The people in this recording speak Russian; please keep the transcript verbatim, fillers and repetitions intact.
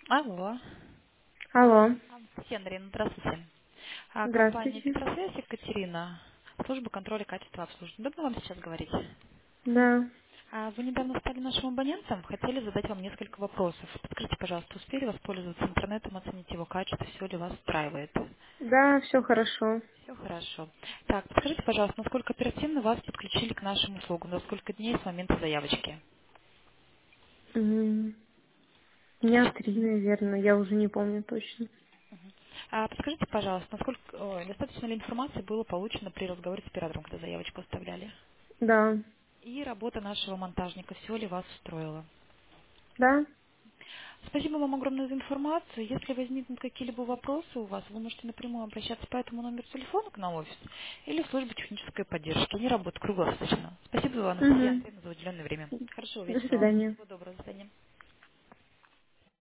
Алло. Алло, А, Татьяна Андреевна, здравствуйте. А, компания здравствуйте. «Гидросвязь» Екатерина, служба контроля качества обслуживания. Удобно вам сейчас говорить? Да, А, Вы недавно стали нашим абонентом, хотели задать вам несколько вопросов. Подскажите, пожалуйста, успели воспользоваться интернетом, оценить его качество, все ли вас устраивает? да, все хорошо. Все хорошо. Так, подскажите, пожалуйста, насколько оперативно вас подключили к нашим услугам, за сколько дней с момента заявочки? М, Дня три, наверное, я уже не помню точно. А подскажите, пожалуйста, насколько ой, достаточно ли информации было получено при разговоре с оператором, когда заявочку оставляли? Да, И работа нашего монтажника, все ли вас устроило? да, Спасибо вам огромное за информацию. Если возникнут какие-либо вопросы у вас, вы можете напрямую обращаться по этому номеру телефона к нам в офис или в службу технической поддержки. Они работают круглосуточно. Спасибо вам, Анастасия угу. Андреевна, за уделенное время. Хорошего До вечера вам. свидания. Всего доброго. До свидания.